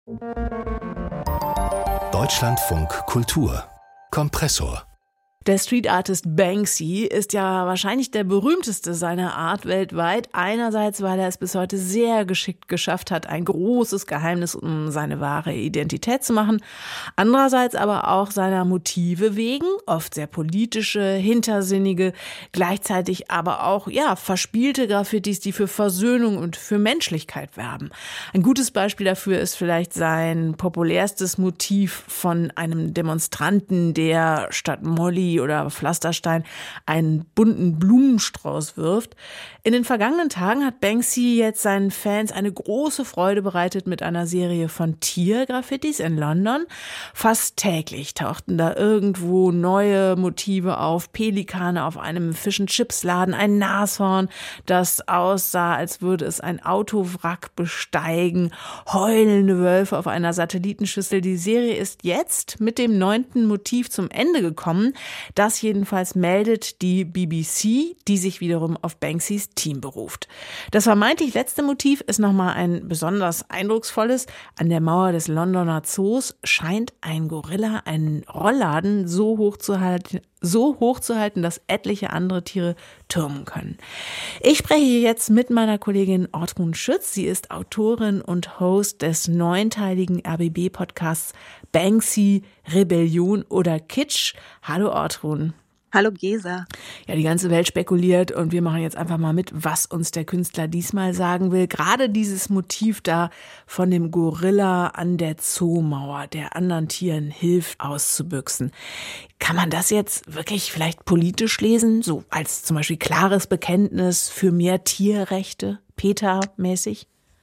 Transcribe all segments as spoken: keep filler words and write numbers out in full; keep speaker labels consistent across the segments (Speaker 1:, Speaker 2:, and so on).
Speaker 1: Deutschlandfunk Kultur Kompressor.
Speaker 2: Der Street Artist Banksy ist ja wahrscheinlich der berühmteste seiner Art weltweit. Einerseits, weil er es bis heute sehr geschickt geschafft hat, ein großes Geheimnis um seine wahre Identität zu machen. Andererseits aber auch seiner Motive wegen, oft sehr politische, hintersinnige, gleichzeitig aber auch, ja, verspielte Graffitis, die für Versöhnung und für Menschlichkeit werben. Ein gutes Beispiel dafür ist vielleicht sein populärstes Motiv von einem Demonstranten, der statt Molly oder Pflasterstein einen bunten Blumenstrauß wirft. In den vergangenen Tagen hat Banksy jetzt seinen Fans eine große Freude bereitet mit einer Serie von Tiergraffitis in London. Fast täglich tauchten da irgendwo neue Motive auf. Pelikane auf einem Fish-and-Chips-Laden, ein Nashorn, das aussah, als würde es ein Autowrack besteigen, heulende Wölfe auf einer Satellitenschüssel. Die Serie ist jetzt mit dem neunten Motiv zum Ende gekommen. Das jedenfalls meldet die B B C, die sich wiederum auf Banksys Team beruft. Das vermeintlich letzte Motiv ist nochmal ein besonders eindrucksvolles. An der Mauer des Londoner Zoos scheint ein Gorilla einen Rollladen so hoch zu halten, so hoch zu halten, dass etliche andere Tiere türmen können. Ich spreche jetzt mit meiner Kollegin Ortrun Schütz. Sie ist Autorin und Host des neunteiligen R B B-Podcasts Banksy, Rebellion oder Kitsch. Hallo Ortrun.
Speaker 3: Hallo Gesa.
Speaker 2: Ja, die ganze Welt spekuliert und wir machen jetzt einfach mal mit, was uns der Künstler diesmal sagen will. Gerade dieses Motiv da von dem Gorilla an der Zoomauer, der anderen Tieren hilft auszubüchsen. Kann man das jetzt wirklich vielleicht politisch lesen? So als zum Beispiel klares Bekenntnis für mehr Tierrechte, PETA-mäßig?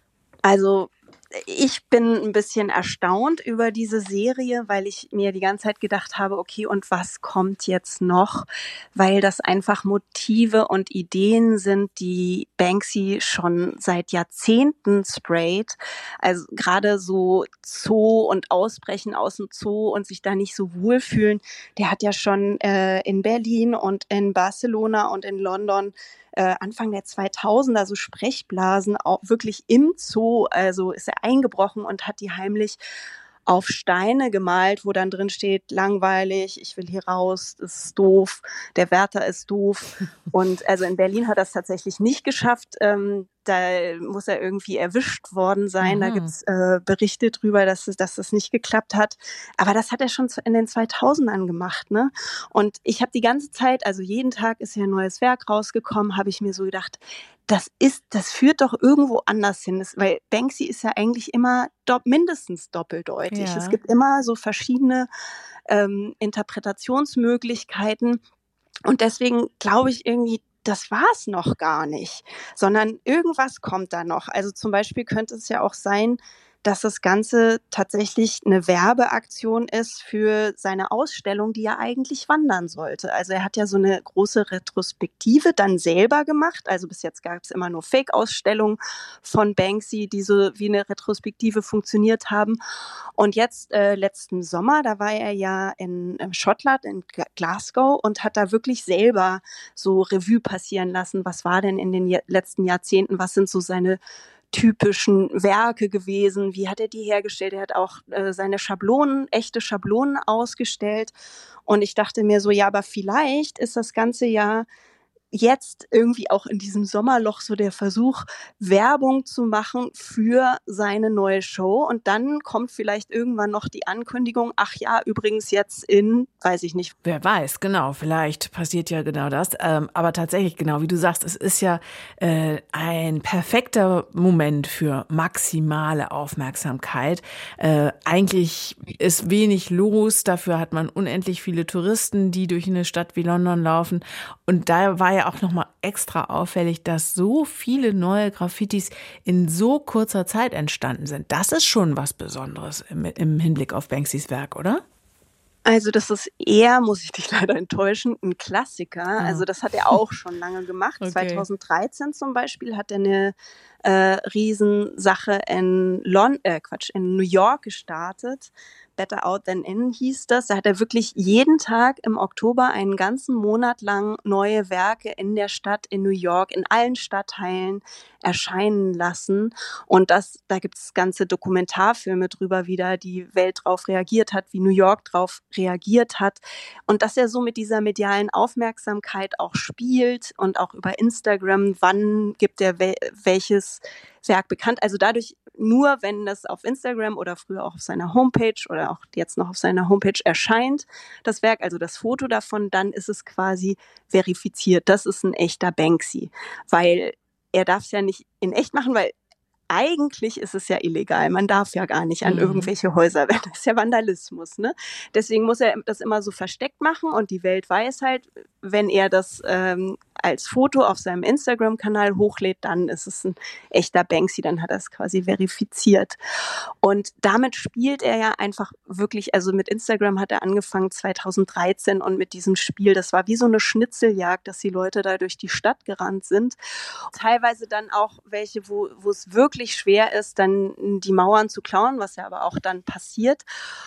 Speaker 3: Also ich bin ein bisschen erstaunt über diese Serie, weil ich mir die ganze Zeit gedacht habe, okay, und was kommt jetzt noch? Weil das einfach Motive und Ideen sind, die Banksy schon seit Jahrzehnten sprayt. Also gerade so Zoo und Ausbrechen aus dem Zoo und sich da nicht so wohlfühlen. Der hat ja schon äh, in Berlin und in Barcelona und in London Anfang der zweitausender so Sprechblasen auch wirklich im Zoo, also ist er eingebrochen und hat die heimlich auf Steine gemalt, wo dann drin steht, langweilig, ich will hier raus, das ist doof, der Wärter ist doof. Und also in Berlin hat er es tatsächlich nicht geschafft. Ähm, da muss er irgendwie erwischt worden sein. Mhm. Da gibt's äh, Berichte drüber, dass es, dass das nicht geklappt hat. Aber das hat er schon in den zweitausendern gemacht, ne? Und ich habe die ganze Zeit, also jeden Tag ist ja ein neues Werk rausgekommen, habe ich mir so gedacht, das ist, das führt doch irgendwo anders hin. Das, weil Banksy ist ja eigentlich immer do, mindestens doppeldeutig. Ja. Es gibt immer so verschiedene ähm, Interpretationsmöglichkeiten. Und deswegen glaube ich irgendwie, das war es noch gar nicht, sondern irgendwas kommt da noch. Also zum Beispiel könnte es ja auch sein, dass das Ganze tatsächlich eine Werbeaktion ist für seine Ausstellung, die ja eigentlich wandern sollte. Also er hat ja so eine große Retrospektive dann selber gemacht. Also bis jetzt gab es immer nur Fake-Ausstellungen von Banksy, die so wie eine Retrospektive funktioniert haben. Und jetzt äh, letzten Sommer, da war er ja in äh, Schottland, in Glasgow und hat da wirklich selber so Revue passieren lassen. Was war denn in den je- letzten Jahrzehnten? Was sind so seine typischen Werke gewesen, wie hat er die hergestellt? Er hat auch äh, seine Schablonen, echte Schablonen ausgestellt und ich dachte mir so, ja, aber vielleicht ist das Ganze ja jetzt irgendwie auch in diesem Sommerloch so der Versuch, Werbung zu machen für seine neue Show und dann kommt vielleicht irgendwann noch die Ankündigung, ach ja, übrigens jetzt in, weiß ich nicht.
Speaker 2: Wer weiß, genau, vielleicht passiert ja genau das, ähm, aber tatsächlich, genau, wie du sagst, es ist ja äh, ein perfekter Moment für maximale Aufmerksamkeit. Äh, eigentlich ist wenig los, dafür hat man unendlich viele Touristen, die durch eine Stadt wie London laufen und da war ja auch nochmal extra auffällig, dass so viele neue Graffitis in so kurzer Zeit entstanden sind. Das ist schon was Besonderes im, im Hinblick auf Banksy's Werk, oder?
Speaker 3: Also das ist eher, muss ich dich leider enttäuschen, ein Klassiker. Oh. Also das hat er auch schon lange gemacht. Okay. zweitausenddreizehn zum Beispiel hat er eine äh, Riesensache in Lon- äh, Quatsch, in New York gestartet Better Out Than In hieß das. Da hat er wirklich jeden Tag im Oktober einen ganzen Monat lang neue Werke in der Stadt, in New York, in allen Stadtteilen erscheinen lassen. Und das, da gibt es ganze Dokumentarfilme drüber, wie da die Welt drauf reagiert hat, wie New York drauf reagiert hat. Und dass er so mit dieser medialen Aufmerksamkeit auch spielt und auch über Instagram, wann gibt er wel- welches Werk bekannt. Also dadurch, nur wenn das auf Instagram oder früher auch auf seiner Homepage oder auch jetzt noch auf seiner Homepage erscheint, das Werk, also das Foto davon, dann ist es quasi verifiziert. Das ist ein echter Banksy, weil er darf es ja nicht in echt machen, weil eigentlich ist es ja illegal. Man darf ja gar nicht an
Speaker 2: Mhm.
Speaker 3: irgendwelche Häuser. Das ist ja Vandalismus, ne? Deswegen muss er das immer so versteckt machen und die Welt weiß halt, wenn er das ähm, als Foto auf seinem Instagram-Kanal hochlädt, dann ist es ein echter Banksy, dann hat er es quasi verifiziert. Und damit spielt er ja einfach wirklich, also mit Instagram hat er angefangen zweitausenddreizehn und mit diesem Spiel, das war wie so eine Schnitzeljagd, dass die Leute da durch die Stadt gerannt sind. Teilweise dann auch welche, wo, wo es wirklich schwer ist, dann die Mauern zu klauen, was ja aber auch dann passiert.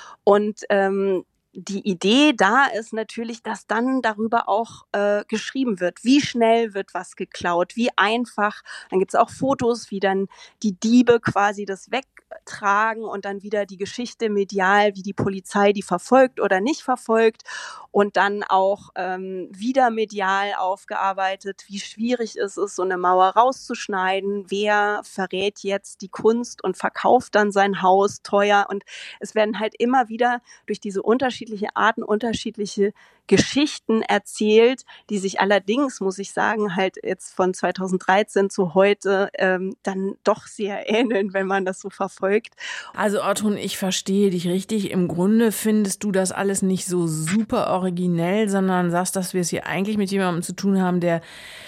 Speaker 3: Und ähm, die Idee da ist natürlich, dass dann darüber auch äh, geschrieben wird, wie schnell wird was geklaut, wie einfach. Dann gibt es auch Fotos, wie dann die Diebe quasi das wegtragen und dann wieder die Geschichte medial, wie die Polizei die verfolgt oder nicht verfolgt und dann auch ähm, wieder medial aufgearbeitet, wie schwierig es ist, so eine Mauer rauszuschneiden, wer verrät jetzt die Kunst und verkauft dann sein Haus teuer und es werden halt immer wieder durch diese unterschiedliche Arten, unterschiedliche Geschichten erzählt, die sich allerdings, muss ich sagen, halt jetzt von zweitausenddreizehn zu heute ähm, dann doch sehr ähneln, wenn man das so verfolgt.
Speaker 2: Also Ortrun, ich verstehe dich richtig. Im Grunde findest du das alles nicht so super originell, sondern sagst, dass wir es hier eigentlich mit jemandem zu tun haben, der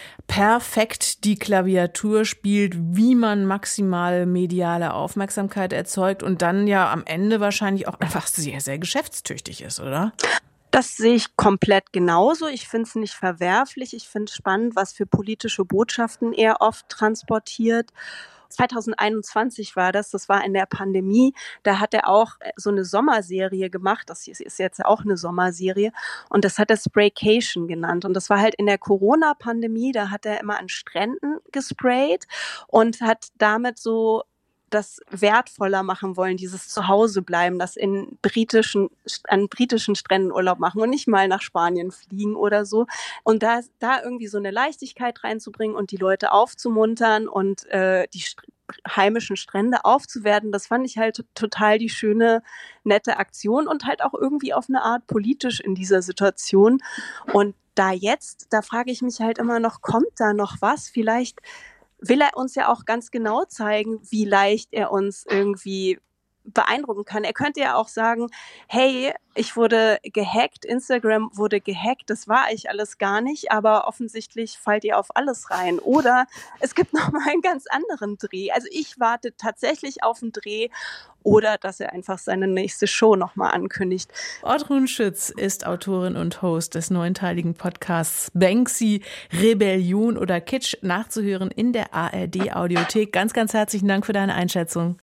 Speaker 2: perfekt die Klaviatur spielt, wie man maximal mediale Aufmerksamkeit erzeugt und dann ja am Ende wahrscheinlich auch einfach sehr, sehr geschäftstüchtig ist, oder?
Speaker 3: Das sehe ich komplett genauso. Ich finde es nicht verwerflich. Ich finde es spannend, was für politische Botschaften er oft transportiert. zweitausendeinundzwanzig war das, das war in der Pandemie, da hat er auch so eine Sommerserie gemacht, das ist jetzt auch eine Sommerserie und das hat er Spraycation genannt und das war halt in der Corona-Pandemie, da hat er immer an Stränden gesprayt und hat damit so das wertvoller machen wollen, dieses Zuhausebleiben, das in britischen, an britischen Stränden Urlaub machen und nicht mal nach Spanien fliegen oder so. Und da, da irgendwie so eine Leichtigkeit reinzubringen und die Leute aufzumuntern und äh, die St- heimischen Strände aufzuwerten, das fand ich halt total die schöne, nette Aktion und halt auch irgendwie auf eine Art politisch in dieser Situation. Und da jetzt, da frage ich mich halt immer noch, kommt da noch was? Vielleicht will er uns ja auch ganz genau zeigen, wie leicht er uns irgendwie beeindrucken kann. Er könnte ja auch sagen, hey, ich wurde gehackt, Instagram wurde gehackt, das war ich alles gar nicht, aber offensichtlich fallt ihr auf alles rein. Oder es gibt noch mal einen ganz anderen Dreh. Also ich warte tatsächlich auf einen Dreh oder dass er einfach seine nächste Show noch mal ankündigt.
Speaker 2: Ortrun Schütz ist Autorin und Host des neunteiligen Podcasts Banksy, Rebellion oder Kitsch, nachzuhören in der A R D Audiothek. Ganz, ganz herzlichen Dank für deine Einschätzung.